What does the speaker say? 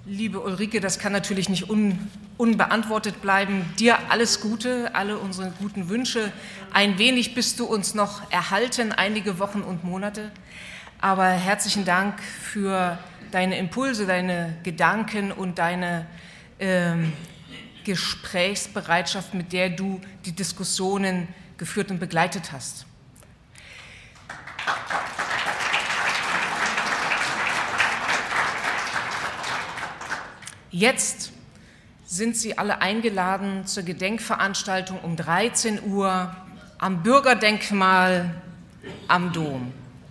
Liebe Ulrike, das kann natürlich nicht unbeantwortet bleiben. Dir alles Gute, alle unsere guten Wünsche. Ein wenig bist du uns noch erhalten, einige Wochen und Monate. Aber herzlichen Dank für deine Impulse, deine Gedanken und deine Gesprächsbereitschaft, mit der du die Diskussionen geführt und begleitet hast. Jetzt sind Sie alle eingeladen zur Gedenkveranstaltung um 13 Uhr am Bürgerdenkmal am Dom.